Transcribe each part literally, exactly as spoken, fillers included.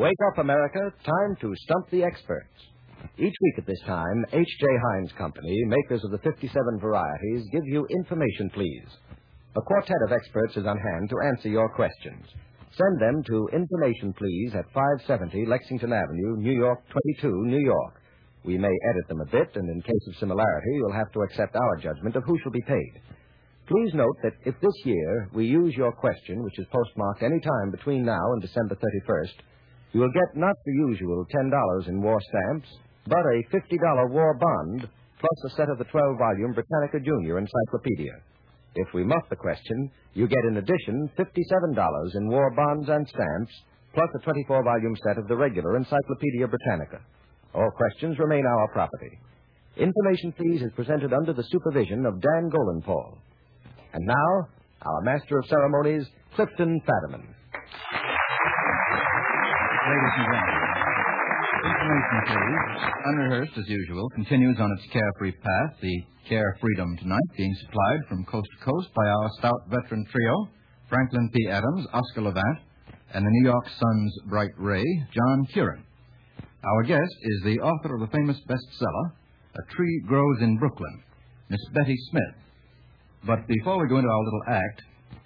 Wake up, America. Time to stump the experts. Each week at this time, H J. Heinz Company, makers of the fifty-seven varieties, give you Information Please. A quartet of experts is on hand to answer your questions. Send them to Information Please at five seventy Lexington Avenue, New York twenty-two, New York. We may edit them a bit, and in case of similarity, you'll have to accept our judgment of who shall be paid. Please note that if this year we use your question, which is postmarked any time between now and December thirty-first, you will get not the usual ten dollars in war stamps, but a fifty dollars war bond, plus a set of the twelve-volume Britannica Junior Encyclopedia. If we muff the question, you get in addition fifty-seven dollars in war bonds and stamps, plus a twenty-four volume set of the regular Encyclopedia Britannica. All questions remain our property. Information Please is presented under the supervision of Dan Golenpaul. And now, our Master of Ceremonies, Clifton Fadiman. Ladies and gentlemen, Information Please, unrehearsed as usual, continues on its carefree path, the Care Freedom tonight, being supplied from coast to coast by our stout veteran trio, Franklin P. Adams, Oscar Levant, and the New York Sun's bright ray, John Curran. Our guest is the author of the famous bestseller, A Tree Grows in Brooklyn, Miss Betty Smith. But before we go into our little act,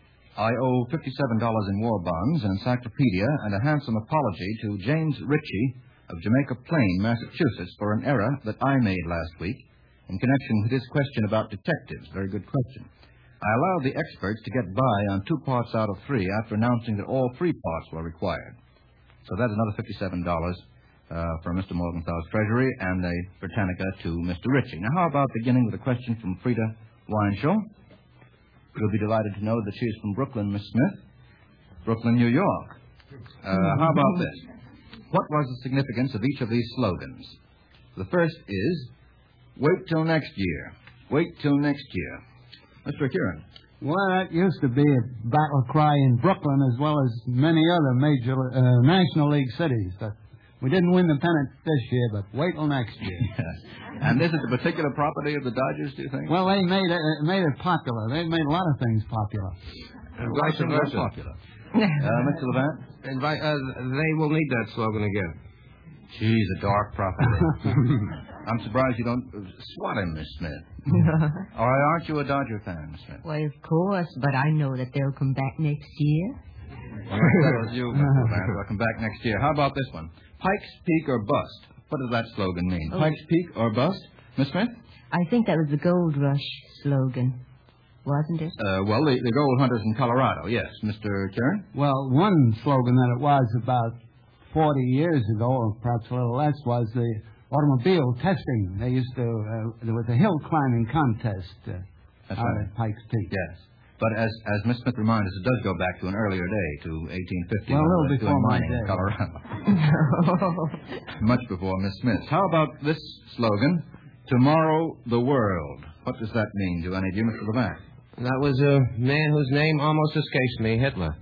I owe fifty-seven dollars in war bonds, an encyclopedia, and a handsome apology to James Ritchie of Jamaica Plain, Massachusetts, for an error that I made last week in connection with his question about detectives. Very good question. I allowed the experts to get by on two parts out of three after announcing that all three parts were required. So that's another fifty-seven dollars uh, from Mister Morgenthal's treasury and a Britannica to Mister Ritchie. Now, how about beginning with a question from Frida Weinshaw? You'll be delighted to know that she's from Brooklyn, Miss Smith. Brooklyn, New York. Uh, how about this? What was the significance of each of these slogans? The first is, wait till next year. Wait till next year. Mister Curran. Well, that used to be a battle cry in Brooklyn as well as many other major uh, National League cities. But we didn't win the pennant this year, but wait till next year. Yes. And this is a particular property of the Dodgers, do you think? Well, they made it, uh, made it popular. They made a lot of things popular. And vice versa. Popular. uh, Mister Levant? And by, uh, they will need that slogan again. Geez, a dark prophecy. I'm surprised you don't swat him, Miss Smith. Or aren't you a Dodger fan, Miss Smith? Well, of course, but I know that they'll come back next year. Well, that was you, Mister Levant. They'll come back next year. How about this one? Pikes Peak or bust. What does that slogan mean? Oh. Pikes Peak or bust? Miss Smith? I think that was the Gold Rush slogan, wasn't it? Uh, well, the, the gold hunters in Colorado, yes. Mister Curran? Well, one slogan that it was about forty years ago, or perhaps a little less, was the automobile testing. They used to, uh, there was a hill climbing contest uh, That's out right. at Pikes Peak. Yes. But as as Miss Smith reminds us, it does go back to an earlier day, to eighteen fifty. Well, a little when before my mining day. in Colorado. Much before Miss Smith's. How about this slogan, Tomorrow the World? What does that mean to any of you, Mister Levant? That was a man whose name almost escapes me, Hitler.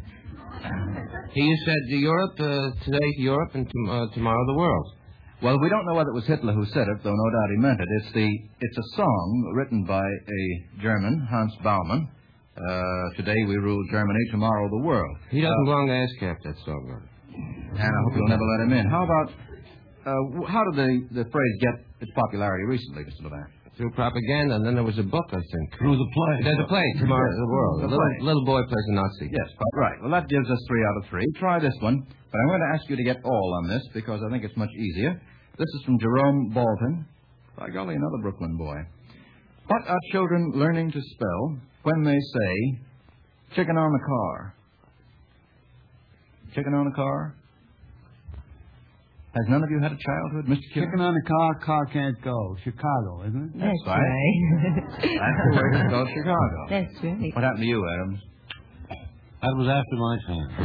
He said to Europe, uh, today Europe, and to, uh, tomorrow the world. Well, we don't know whether it was Hitler who said it, though no doubt he meant it. It's the it's a song written by a German, Hans Baumann. Uh, today we rule Germany, tomorrow the world. He doesn't uh, belong to ASCAP, that song. And I hope you'll never let him in. How about, uh, how did the, the phrase get its popularity recently, Mister Levant? Through propaganda, and then there was a book, I think. Through the play. There's a play, Tomorrow Yes. the World. The A little, play. little boy plays a Nazi. Yes, quite right. Well, that gives us three out of three. Try this one, but I'm going to ask you to get all on this because I think it's much easier. This is from Jerome Bolton. By golly, another Brooklyn boy. What are children learning to spell when they say, chicken on the car? Chicken on the car? Has none of you had a childhood, Mister Curran? Chicken on the car, car can't go. Chicago, isn't it? That's right. right. That's the way to spell Chicago. That's right. What happened to you, Adams? That was after my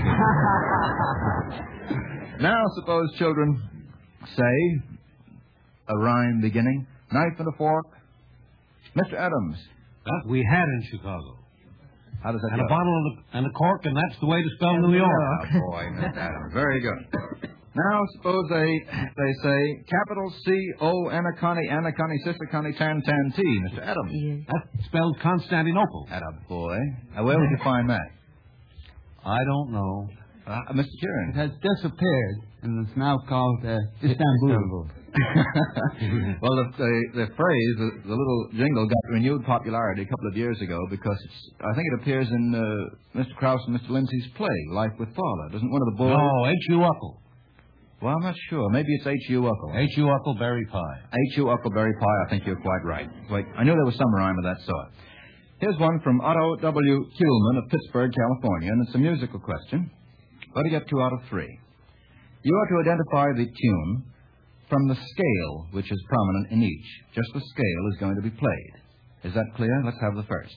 time. Now, suppose children say a rhyme beginning, knife and a fork. Mister Adams. That we had in Chicago. How does that And go? a bottle and a, and a cork, and that's the way to spell New York. Oh, boy, Mister Adams. Very good. Now, suppose they they say capital C O Anacani Anacani Sisicani Tan Tan T. Mister Adams. Yes. That spelled Constantinople. Atta boy. Now, where would you find that? I don't know. Uh, Mister Kieran. It has disappeared and is now called uh, Istanbul. Well, the, the, the phrase, the, the little jingle, got renewed popularity a couple of years ago because it's, I think it appears in uh, Mister Krause and Mister Lindsay's play, Life with Paula. Doesn't one of the boys... No, H U Uckle. Well, I'm not sure. Maybe it's H U Uckle. H U Huckleberry Pie. H U Huckleberry Pie, I think you're quite right. Wait, I knew there was some rhyme of that sort. Here's one from Otto W. Kuhlman of Pittsburgh, California, and it's a musical question. Got to get two out of three. You are to identify the tune from the scale which is prominent in each. Just the scale is going to be played. Is that clear? Let's have the first.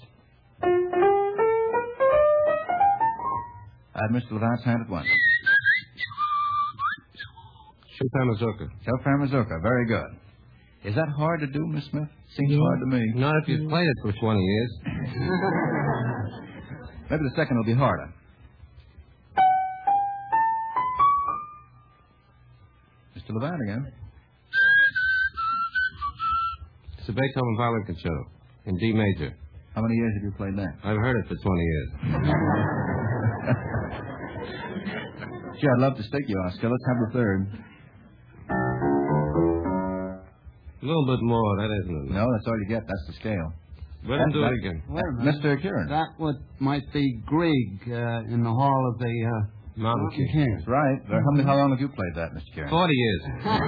I have Mister Levant's hand at once. Chopin mazurka. Chopin mazurka. Very good. Is that hard to do, Miss Smith? Seems Yeah. hard to me. Not if you've played it for twenty years. Maybe the second will be harder. Mister Levant again. It's a Beethoven violin concerto in D major. How many years have you played that? I've heard it for twenty years. Gee, I'd love to stick you, Oscar. Let's have the third. A little bit more, that isn't it? No, that's all you get. That's the scale. Let him do That- it again. Wait a minute. Mister Kieran. That would, might be Grieg uh, in the hall of the uh, Mountain King. King. That's right. How, many, how long have you played that, Mister Kieran? Forty years.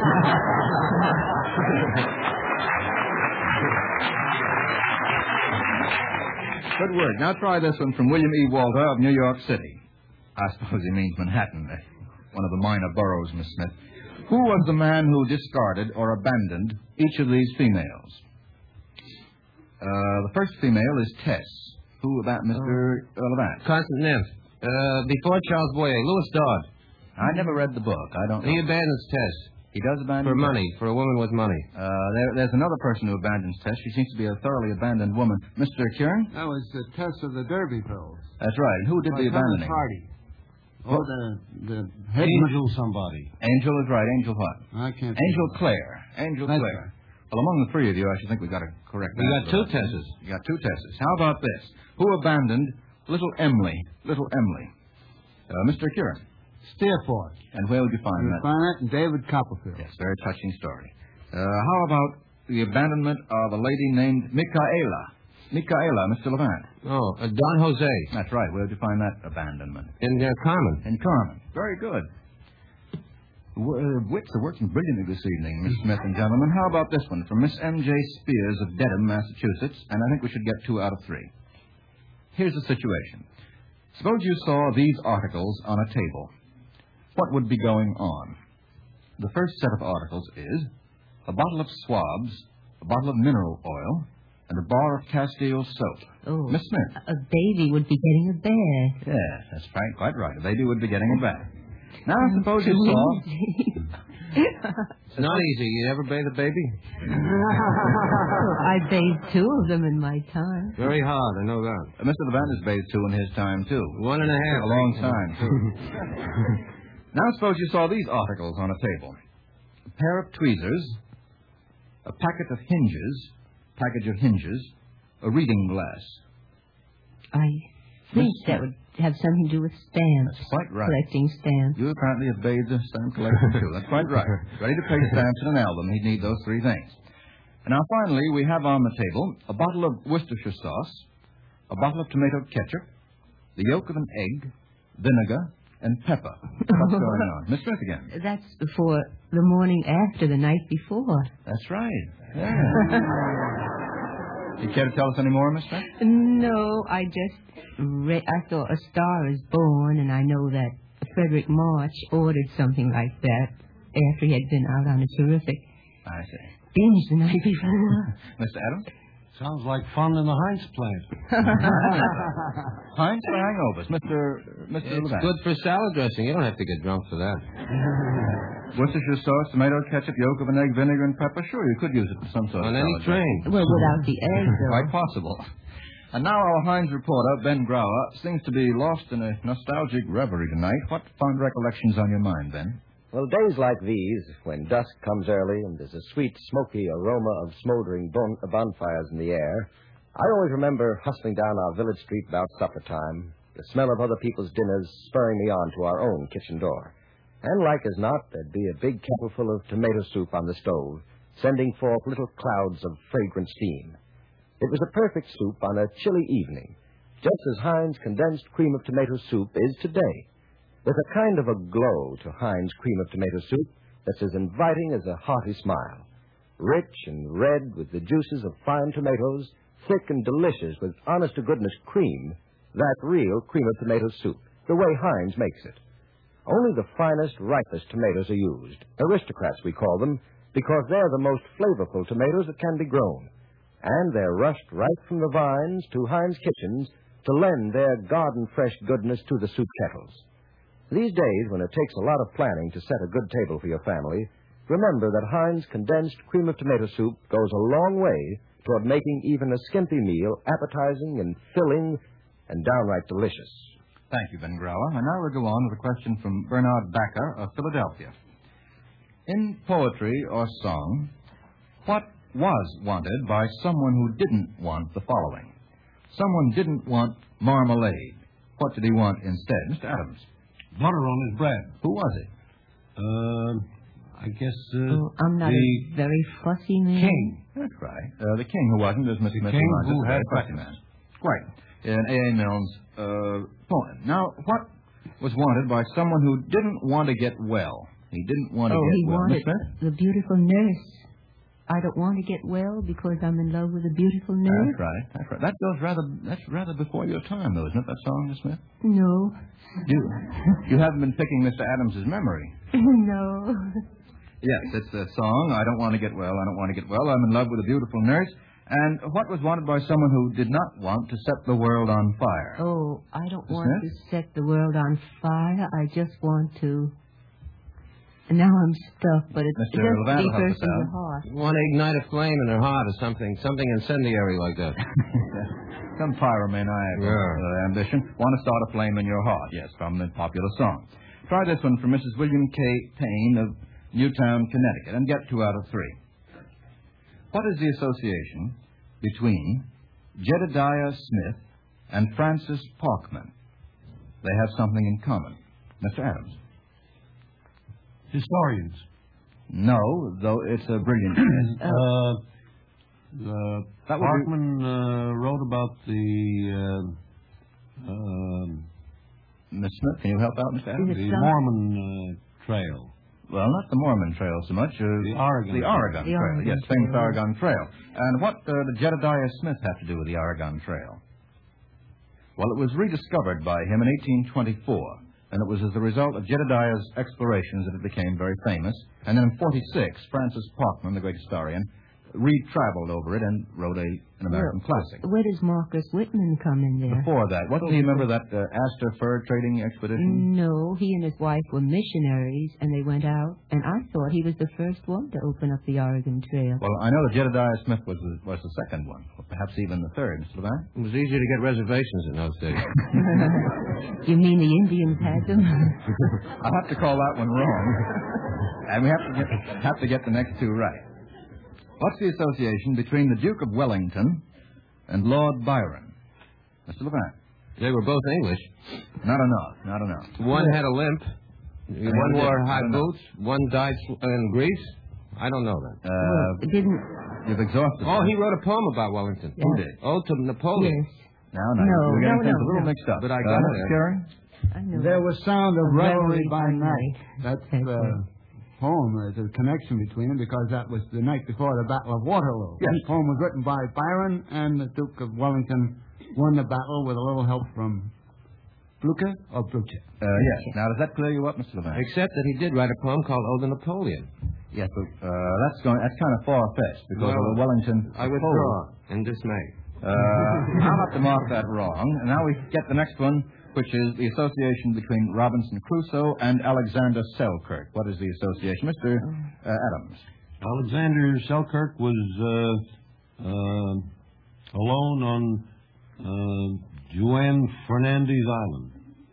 Good work. Now try this one from William E. Walter of New York City. I suppose he means Manhattan, eh, one of the minor boroughs, Miss Smith. Who was the man who discarded or abandoned each of these females? Uh, the first female is Tess. Who about Mister Uh, Levant? Constant Nymph. Uh, before Charles Boyer, Louis Dodd. I never read the book. I don't know. He abandons Tess. He does abandon For Tess. money, for a woman with money. Uh, there, there's another person who abandons Tess. She seems to be a thoroughly abandoned woman. Mister Kieran? That was the test of the Derbyville. That's right. And who did the abandoning? Hardy. Oh, the the head Angel somebody. Angel is right. Angel what? I can't. Angel Clare. Angel That's Clare. Well, among the three of you, I should think we've got a correct We got answer. two Tesses. You got two Tesses. How about this? Who abandoned little Emily? Little Emily. Uh, Mister Kieran. Steerforth. And where would you find You that? find that in David Copperfield. Yes, very touching story. Uh, how about the abandonment of a lady named Micaela? Micaela, Mister Levant. Oh, uh, Don Jose. That's right. Where would you find that abandonment? In uh, Carmen. In Carmen. Very good. W- uh, wits are working brilliantly this evening, Miss Smith and gentlemen. How about this one from Miss M J Spears of Dedham, Massachusetts? And I think we should get two out of three. Here's the situation. Suppose you saw these articles on a table. What would be going on? The first set of articles is a bottle of swabs, a bottle of mineral oil, and a bar of Castile soap. Oh, Miss Smith. a baby would be getting a bath. Yes, that's right, quite right. A baby would be getting a bath. Now, suppose you saw... It's not easy. You ever bathe a baby? I bathed two of them in my time. Very hard, I know that. Uh, Mister Levant has bathed two in his time, too. One and a half. A long time, too. Now, suppose you saw these articles on a table. A pair of tweezers, a packet of hinges, package of hinges, a reading glass. I think Miss that Smith. would have something to do with stamps. That's quite right. Collecting stamps. You apparently have bathed a stamp collection, too. That's quite right. Ready to pay stamps in an album, he'd need those three things. And now, finally, we have on the table a bottle of Worcestershire sauce, a bottle of tomato ketchup, the yolk of an egg, vinegar, and pepper. What's going on? Miss Smith again. That's before the morning after the night before. That's right. Yeah. You care to tell us any more, Miss Smith? No, I just read, I thought A Star is Born, and I know that Frederick March ordered something like that after he had been out on a terrific I see. binge the night before. Mister Adams? Sounds like fun in the Heinz plant. Heinz for hangovers. Mister Mister It's Levant. good for salad dressing. You don't have to get drunk for that. Worcestershire sauce, tomato ketchup, yolk of an egg, vinegar, and pepper. Sure, you could use it for some sort On of any salad train. Well, without the egg, though. Quite possible. And now our Heinz reporter, Ben Grauer, seems to be lost in a nostalgic reverie tonight. What fond recollections on your mind, Ben? Well, days like these, when dusk comes early and there's a sweet, smoky aroma of smoldering bon- bonfires in the air, I always remember hustling down our village street about supper time, the smell of other people's dinners spurring me on to our own kitchen door. And like as not, there'd be a big kettle full of tomato soup on the stove, sending forth little clouds of fragrant steam. It was a perfect soup on a chilly evening, just as Heinz condensed cream of tomato soup is today, with a kind of a glow to Heinz cream of tomato soup that's as inviting as a hearty smile. Rich and red with the juices of fine tomatoes, thick and delicious with honest-to-goodness cream, that real cream of tomato soup, the way Heinz makes it. Only the finest, ripest tomatoes are used. Aristocrats, we call them, because they're the most flavorful tomatoes that can be grown. And they're rushed right from the vines to Heinz kitchens to lend their garden-fresh goodness to the soup kettles. These days, when it takes a lot of planning to set a good table for your family, remember that Heinz condensed cream of tomato soup goes a long way toward making even a skimpy meal appetizing and filling and downright delicious. Thank you, Ben Grauer. And now we'll go on with a question from Bernard Backer of Philadelphia. In poetry or song, what was wanted by someone who didn't want the following? Someone didn't want marmalade. What did he want instead? Mister Adams. Butter on his bread. Who was it? Uh, I guess uh, Oh, I'm not the a very fussy man. king. That's right. Uh, the king who wasn't, as Mister The Smith king reminds us, who a very had fussy man. Right. In A A. Milne's uh, poem. Now, what was wanted by someone who didn't want to get well? He didn't want to Oh, get he well. wanted Miss Smith? the beautiful nurse. I don't want to get well because I'm in love with a beautiful nurse. That's right. That's right. That goes rather. That's rather before your time, though, isn't it? That song, Miss Smith. No. You, you haven't been picking Mister Adams's memory. No. Yes, it's a song. I don't want to get well. I don't want to get well. I'm in love with a beautiful nurse. And what was wanted by someone who did not want to set the world on fire? Oh, I don't Miss want Smith? to set the world on fire. I just want to. And now I'm stuck, but it's Mister just Levant will help deepest us in out. the heart. You want to ignite a flame in her heart or something, something incendiary like that. Some pyromaniacal Yeah. uh, ambition. Want to start a flame in your heart. Yes, from the popular song. Try this one from Missus William K. Payne of Newtown, Connecticut, and get two out of three. What is the association between Jedediah Smith and Francis Parkman? They have something in common. Mister Adams. Historians. No, though it's a brilliant guess. Uh, the That would be- Parkman uh, wrote about the uh, um, Miss Smith, can you help out, Mister Adams? Is it the some- Mormon uh, Trail. Well, not the Mormon Trail so much. Uh, The Oregon The Trail. Oregon The Trail. Oregon Yes, famous Trail. Oregon Trail. And what uh, did Jedediah Smith have to do with the Oregon Trail? Well, it was rediscovered by him in eighteen twenty-four, and it was as a result of Jedediah's explorations that it became very famous. And then in forty-six, Francis Parkman, the great historian, re-traveled over it and wrote a, an American Well, classic. Where does Marcus Whitman come in there? Before that, what do you remember that uh, Astor fur trading expedition? No, he and his wife were missionaries, and they went out, and I thought he was the first one to open up the Oregon Trail. Well, I know that Jedediah Smith was the, was the second one, or perhaps even the third, Mister Levant. It was easier to get reservations in those days. You mean the Indians had them? I'll have to call that one wrong. And we have to get have to get the next two right. What's the association between the Duke of Wellington and Lord Byron? Mister Levant. They were both English. Not enough, not enough. One had a limp. One wore high I don't know. boots. One died in Greece. I don't know that. Uh, Didn't... you've exhausted. Oh, it. he wrote a poem about Wellington. Who did? Oh, to Napoleon. Yes, Now, now, No, we're getting no, things no, a little no. mixed up. But I uh, got Mister it. Carey? I know. There was sound of A revelry revelry by by night. night. That's That's the right. poem. There's a connection between them because that was the night before the Battle of Waterloo. Yes. This poem was written by Byron, and the Duke of Wellington won the battle with a little help from Blucher or Blucher. Uh, yes. Now, does that clear you up, Mister Levant? Except that he did write a poem called Ode to Napoleon. Yes, but uh, that's going. That's kind of far-fetched because Well, of the Wellington. I withdraw in dismay. Uh, I'll have to mark that wrong. And now we get the next one, which is the association between Robinson Crusoe and Alexander Selkirk. What is the association? Mister Uh, Adams. Alexander Selkirk was uh, uh, alone on uh, Juan Fernandez Island.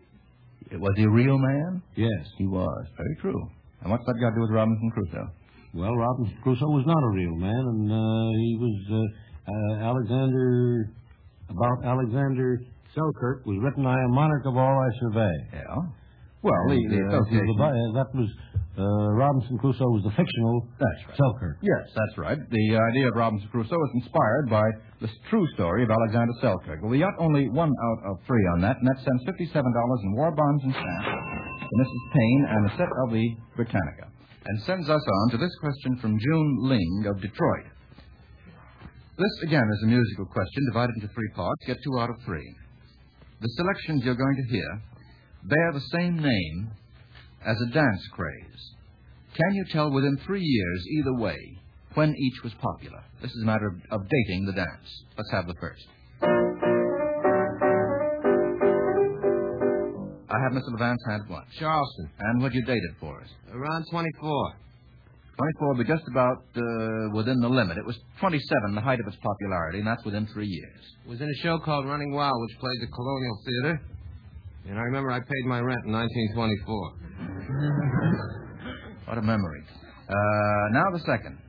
Was he a real man? Yes. He was. Very true. And what's that got to do with Robinson Crusoe? Well, Robinson Crusoe was not a real man, and uh, he was uh, uh, Alexander, about Alexander Selkirk was written by a monarch of all I survey. Yeah. Well, the, And, the uh, association... the bi- uh, that was, uh, Robinson Crusoe was the fictional That's right. Selkirk. Yes, that's right. The idea of Robinson Crusoe was inspired by the true story of Alexander Selkirk. Well, we got only one out of three on that, and that sends fifty-seven dollars in war bonds and stamps to Missus Payne and a set of the Britannica. And sends us on to this question from June Ling of Detroit. This, again, is a musical question divided into three parts. Get two out of three. The selections you're going to hear bear the same name as a dance craze. Can you tell within three years, either way, when each was popular? This is a matter of, of dating the dance. Let's have the first. I have Mister Levant's hand at once. Charleston. And what'd you date it for us? Around twenty-four. twenty-four would be just about uh, within the limit. It was twenty-seven, the height of its popularity, and that's within three years. It was in a show called Running Wild, which played the Colonial Theater. And I remember I paid my rent in nineteen twenty-four. What a memory. Uh, now the second.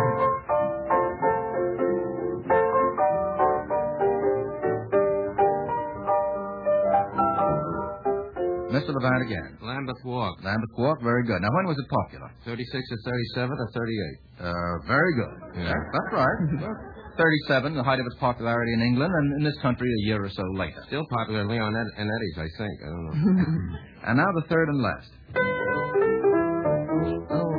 Mister Levant again. Lambeth Walk. Lambeth Walk, very good. Now, when was it popular? thirty-six or thirty-seven or thirty-eight. Uh, very good. Yeah. That- that's right. thirty-seven, the height of its popularity in England, and in this country a year or so later. Still popular in Leon Ed- and Eddie's, I think. I don't know. And now the third and last. Oh,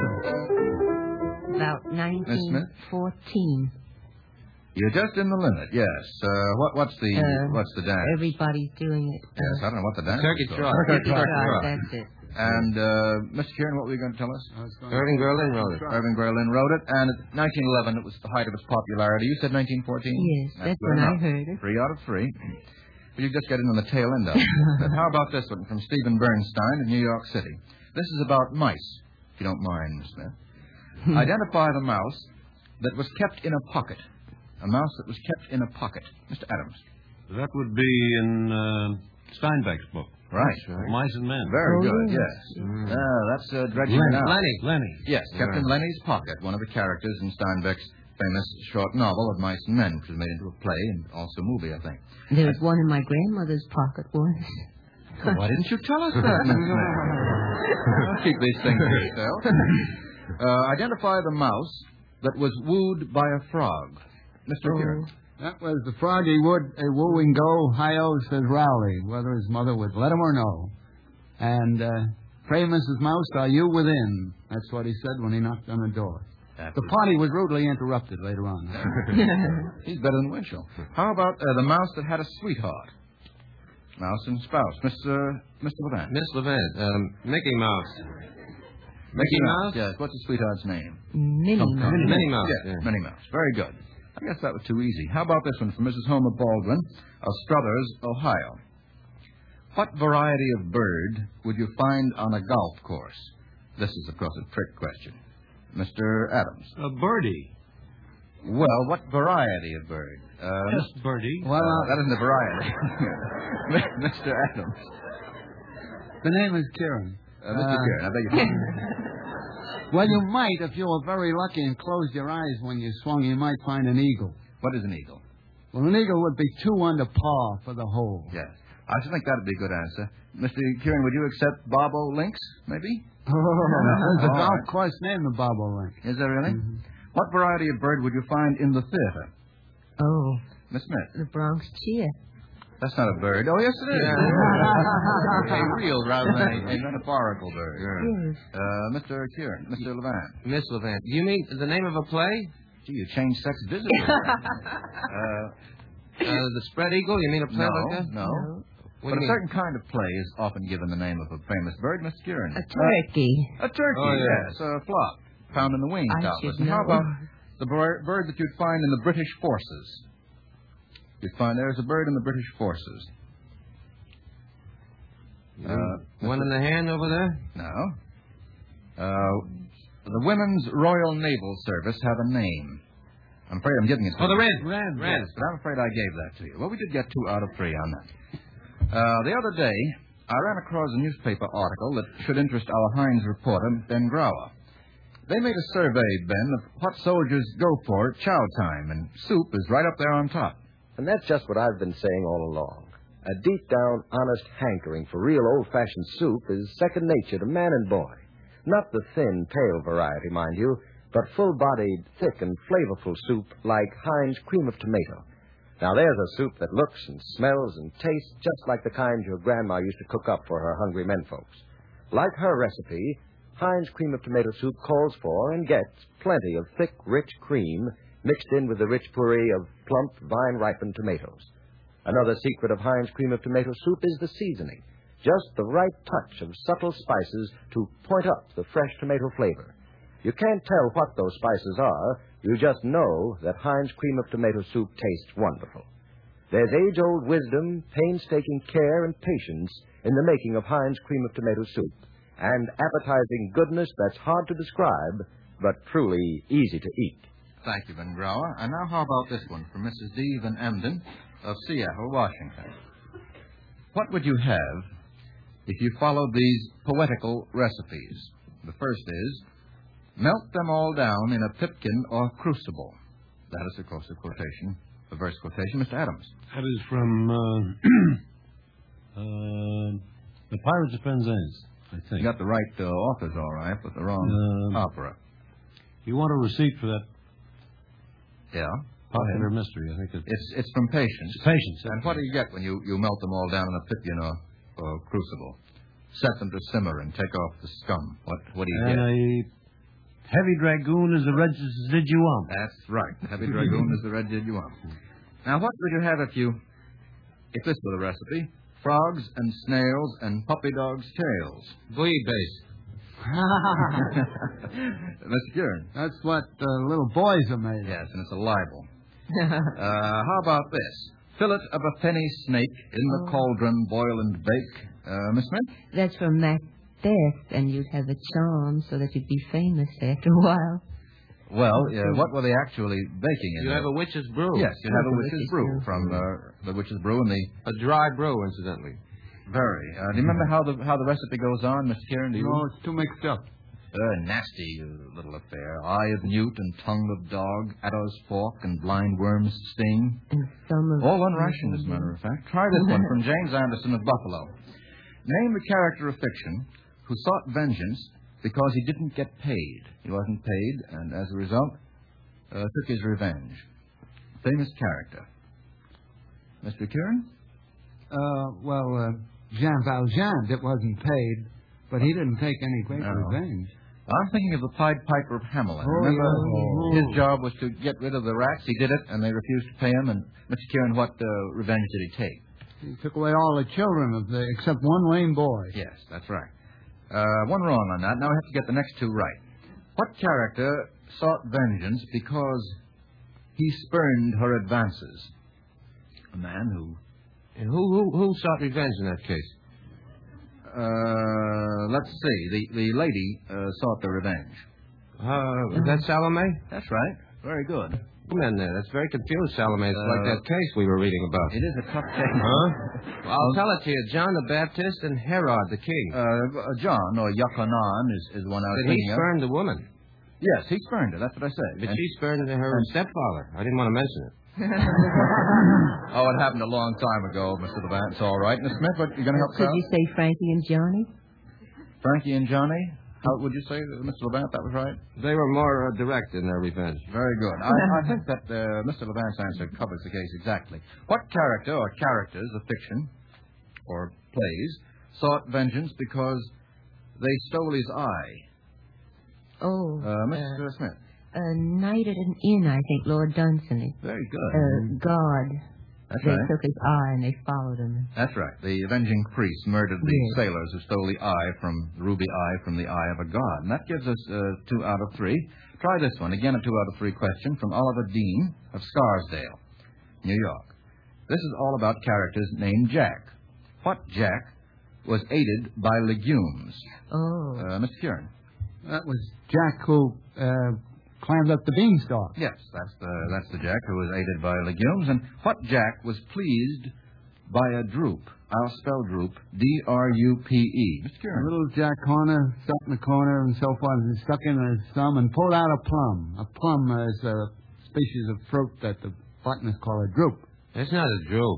about Smith? nineteen fourteen. You're just in the limit, yes. Uh, what, what's the Uh, what's the dance? Everybody's doing it. Yes, I don't know what the dance Turkey is. trot. Turkey Turkey trot. trot, that's it. And uh, Mister Kieran, what were you going to tell us? Irving Berlin wrote it. Irving Berlin wrote it, and in nineteen eleven it was the height of its popularity. You said nineteen fourteen? Yes, that's good when I enough. heard it. Three out of three. But you just get in on the tail end of it. But how about this one from Stephen Bernstein in New York City? This is about mice, if you don't mind, Miss Smith. Identify the mouse that was kept in a pocket. A mouse that was kept in a pocket. Mister Adams. That would be in uh, Steinbeck's book. Right. Mice and Men. Very Oh, good, yes. yes. Ah, that's uh, dredging Lenny. it out. Lenny. Lenny. Yes, kept in Yeah. Lenny's pocket, one of the characters in Steinbeck's famous short novel of Mice and Men, which was made into a play and also a movie, I think. There was one in my grandmother's pocket once. Well, why didn't you tell us that, Miss Smith? Don't keep these things to yourself. Uh, identify the mouse that was wooed by a frog. Mister Oh. Kieran. That was the froggy wood, a wooing go, hi-oh, says Rowley, whether his mother would let him or no. And, uh, pray, Missus Mouse, are you within? That's what he said when he knocked on the door. The party was rudely interrupted later on. He's better than Winchell. How about uh, the mouse that had a sweetheart? Mouse and spouse. Mister Mister Levant. Miss Levant. Um, Mickey Mouse. Mickey Mouse? Yes. What's the sweetheart's name? Minnie Come, come. Mouse. Minnie Mouse. Yes, Yeah. Minnie Mouse. Very good. I guess that was too easy. How about this one from Missus Homer Baldwin of Struthers, Ohio? What variety of bird would you find on a golf course? This is, of course, a trick question. Mister Adams. A birdie. Well, what variety of bird? Uh, Just birdie. well, uh, that isn't a variety. Mister Adams. The name is Kieran. Uh, Mister Uh, Kieran, I beg your pardon. Well, you might, if you were very lucky and closed your eyes when you swung, you might find an eagle. What is an eagle? Well, an eagle would be two under par for the hole. Yes. I should think that would be a good answer. Mister Kieran, would you accept Bobo Lynx, maybe? There's a All golf right. course named the Bobo Link. Is there really? Mhm. What variety of bird would you find in the theater? Oh, Miss Smith. the Bronx Cheer. That's not a bird. Oh, yes, it is. Yeah. A real rather than a, a metaphorical bird. Yes. Uh, Mister Kieran, Mister Levant. Miss Levant. You mean the name of a play? Gee, you changed sex visibly. uh, Uh, the Spread Eagle? You mean a play no, like that? no. What But do a you mean? certain kind of play is often given the name of a famous bird, Mister Kieran. A turkey. A turkey, Oh, yeah. yes, a flock found in the wings, I doubtless. should And how know. about the bir- bird that you'd find in the British forces? You'd find there's a bird in the British forces. You Uh, mean one in the hand over there? No. Uh, the Women's Royal Naval Service have a name. I'm afraid I'm giving it to Oh, the you. Wren. Wren. Wren. Yes, but I'm afraid I gave that to you. Well, we did get two out of three on that. Uh, the other day, I ran across a newspaper article that should interest our Heinz reporter, Ben Grauer. They made a survey, Ben, of what soldiers go for at chow time, and soup is right up there on top. And that's just what I've been saying all along. A deep-down, honest hankering for real old-fashioned soup is second nature to man and boy. Not the thin, pale variety, mind you, but full-bodied, thick and flavorful soup like Heinz Cream of Tomato. Now, there's a soup that looks and smells and tastes just like the kind your grandma used to cook up for her hungry men folks. Like her recipe, Heinz Cream of Tomato soup calls for and gets plenty of thick, rich cream mixed in with the rich puree of plump, vine-ripened tomatoes. Another secret of Heinz Cream of Tomato soup is the seasoning. Just the right touch of subtle spices to point up the fresh tomato flavor. You can't tell what those spices are. You just know that Heinz Cream of Tomato soup tastes wonderful. There's age-old wisdom, painstaking care, and patience in the making of Heinz Cream of Tomato soup, and appetizing goodness that's hard to describe, but truly easy to eat. Thank you, Ben Grauer. And now how about this one from Missus D. Van Emden of Seattle, Washington. What would you have if you followed these poetical recipes? The first is, melt them all down in a pipkin or crucible. That is, of course, a quotation, a verse quotation. Mister Adams. That is from uh, uh, The Pirates of Penzance, I think. You got the right uh, authors, all right, but the wrong Uh, opera. You want a receipt for that Yeah? popular mystery, I think it's... It's it's from Patience. Patience. And what do you get when you, you melt them all down in a pipkin or, or crucible? Set them to simmer and take off the scum. What what do you And get? a heavy dragoon is the residuum. That's right. The heavy dragoon is the red diduum. Now, what would you have if you, if this were the recipe? Frogs and snails and puppy dogs' tails. Bouillabaisse. Mister Kieran. That's what uh, little boys are made of. Yes, and it's a libel. uh, how about this? Fillet of a penny snake in the Oh. cauldron, boil and bake. Uh, Miss Smith? That's from Macbeth, and you'd have a charm so that you'd be famous after a while. Well, uh, what were they actually baking in You there? have a witch's brew. Yes, you have a The witch's witch's brew brew. from uh, the witch's brew and the... A dry brew, incidentally. Very. Uh, do you remember how the how the recipe goes on, Mister Kieran? Do you? No, it's too mixed up. Uh, nasty uh, little affair. Eye of newt and tongue of dog, adder's fork and blind worm's sting. And some of All one ration, as a matter of fact. Try this one from James Anderson of Buffalo. Name a character of fiction who sought vengeance because he didn't get paid. He wasn't paid, and as a result, uh, took his revenge. Famous character. Mister Kieran? Uh, well, uh, Jean Valjean, that wasn't paid, but he didn't take any great No. revenge. I'm thinking of the Pied Piper of Hamelin. Oh, Remember, yeah. his job was to get rid of the rats. He did it, and they refused to pay him. And Mister Kieran, what uh, revenge did he take? He took away all the children of the, except one lame boy. Yes, that's right. Uh, one wrong on that. Now we have to get the next two right. What character sought vengeance because he spurned her advances? A man who... And who, who, who sought revenge in that case? Uh, let's see. The the lady uh, sought the revenge. Uh, is that Salome? That's right. Very good. Come in there. That's very confused, Salome. It's Uh, like that case we were reading about. It is a tough case. Huh? Well, I'll tell it to you. John the Baptist and Herod the king. Uh, uh, John, or Yochanan, is, is the one I was But he thinking of. spurned the woman. Yes, he spurned her. That's what I said. But And- she spurned her stepfather. I didn't want to mention it. Oh, it happened a long time ago, Mister Levant. It's all right. Miss Smith, what, you going to help us Could out? you say Frankie and Johnny? Frankie and Johnny? How would you say, Mister Levant, that was right? They were more uh, direct in their revenge. Very good. I, I think that uh, Mister Levant's answer covers the case exactly. What character or characters of fiction or plays sought vengeance because they stole his eye? Oh, Uh, Mister uh, Smith. a night at an inn, I think, Lord Dunsany. Very good. Uh, God. That's They right. took his eye and they followed him. That's right. The avenging priest murdered the Yes. sailors who stole the eye from the ruby eye from the eye of a god. And that gives us uh, two out of three. Try this one. Again, a two out of three question from Oliver Dean of Scarsdale, New York. This is all about characters named Jack. What Jack was aided by legumes? Oh. Uh, Mister Kieran. That was Jack who uh, climbed up the beanstalk. Yes, that's the that's the Jack who was aided by legumes. And what Jack was pleased by a droop? I'll spell droop. D R U P E. Mister A Kieran. little Jack Horner stuck in the corner and so forth, and stuck in his thumb and pulled out a plum. A plum is a species of fruit that the botanists call a drupe. That's not a droop.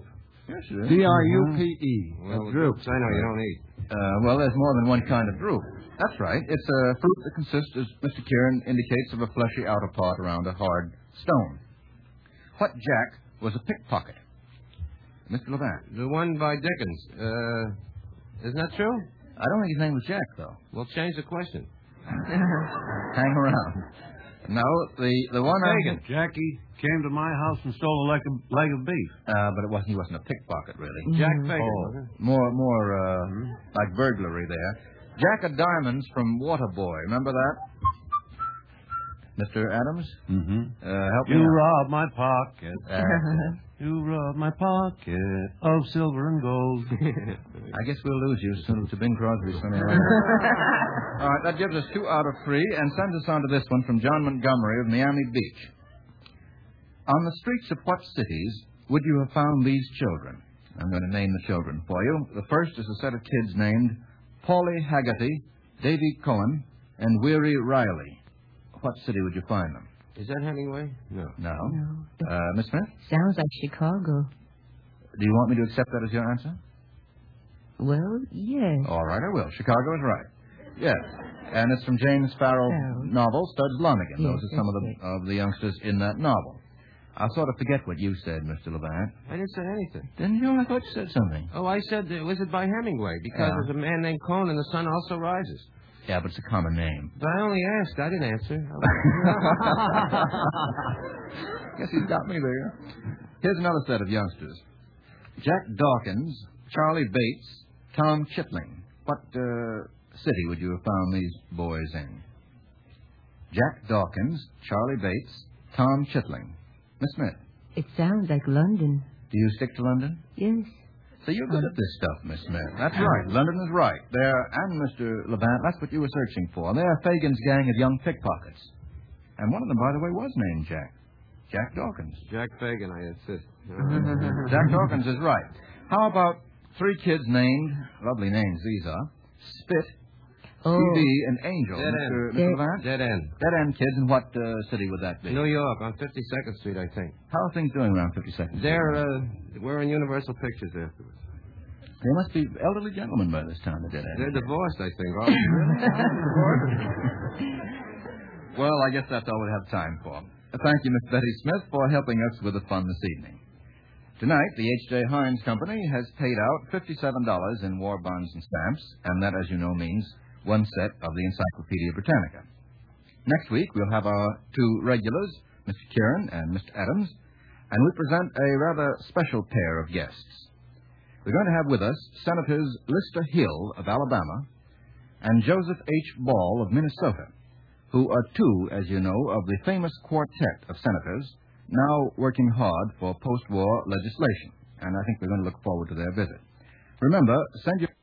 Yes, it is. D R U P E. Well, A droops, I know you don't eat. Uh, well, there's more than one kind of drupe. That's right. It's a fruit that consists, as Mister Kieran indicates, of a fleshy outer part around a hard stone. What Jack was a pickpocket? Mister Levant. The one by Dickens. Uh, isn't that true? I don't think his name was Jack, though. Well, change the question. Hang around. No, the, the one... Fagan. Jackie came to my house and stole a leg of, leg of beef. Uh, but it wasn't, he wasn't a pickpocket, really. Jack Fagan. Oh, more, more, uh, like burglary there. Jack of Diamonds from Waterboy. Remember that? Mister Adams? Mm-hmm. Uh, help me You out. robbed my pocket. Uh, You robbed my pocket of silver and gold. I guess we'll lose you soon to Bing Crosby. All right, that gives us two out of three and sends us on to this one from John Montgomery of Miami Beach. On the streets of what cities would you have found these children? I'm going to name the children for you. The first is a set of kids named Paulie Haggerty, Davy Cohen, and Weary Riley. What city would you find them? Is that Hemingway? No. No. No. Uh, Miss Smith, Sounds like Chicago. do you want me to accept that as your answer? Well, yes. All right, I will. Chicago is right. Yes. And it's from James Farrell's Farrell. novel, Studs Lonigan. Yes, Those are some of that's the, of the youngsters in that novel. I'll sort of forget what you said, Mister Levant. I didn't say anything. Didn't you? I thought you said something. Oh, I said, uh, was it by Hemingway? Because Yeah. there's a man named Cohen and the sun also rises. Yeah, but it's a common name. But I only asked. I didn't answer. Guess he's got me there. Here's another set of youngsters. Jack Dawkins, Charlie Bates, Tom Chitling. What uh, city would you have found these boys in? Jack Dawkins, Charlie Bates, Tom Chitling. Miss Smith, It sounds like London. do you stick to London? Yes. So you're good at this stuff, Miss Smith. That's right. London is right. There, and Mister Levant, that's what you were searching for. They're Fagan's gang of young pickpockets. And one of them, by the way, was named Jack. Jack Dawkins. Jack Fagan, I insist. Jack Dawkins is right. How about three kids named, lovely names these are, Spit, Oh, T V, and Angel. Dead Mister end. Mister Levant? Dead end. Dead end kids, and what uh, city would that be? New York, on fifty-second Street, I think. How are things doing around fifty-second? They're, uh, we're in Universal Pictures afterwards. They must be elderly gentlemen by this time, the Dead End. They're divorced, I think. Oh, Well, I guess that's all we have time for. Thank you, Miss Betty Smith, for helping us with the fun this evening. Tonight, the H J. Heinz Company has paid out fifty-seven dollars in war bonds and stamps, and that, as you know, means one set of the Encyclopedia Britannica. Next week, we'll have our two regulars, Mister Kieran and Mister Adams, and we present a rather special pair of guests. We're going to have with us Senators Lister Hill of Alabama and Joseph H. Ball of Minnesota, who are two, as you know, of the famous quartet of senators now working hard for post-war legislation. And I think we're going to look forward to their visit. Remember, send your...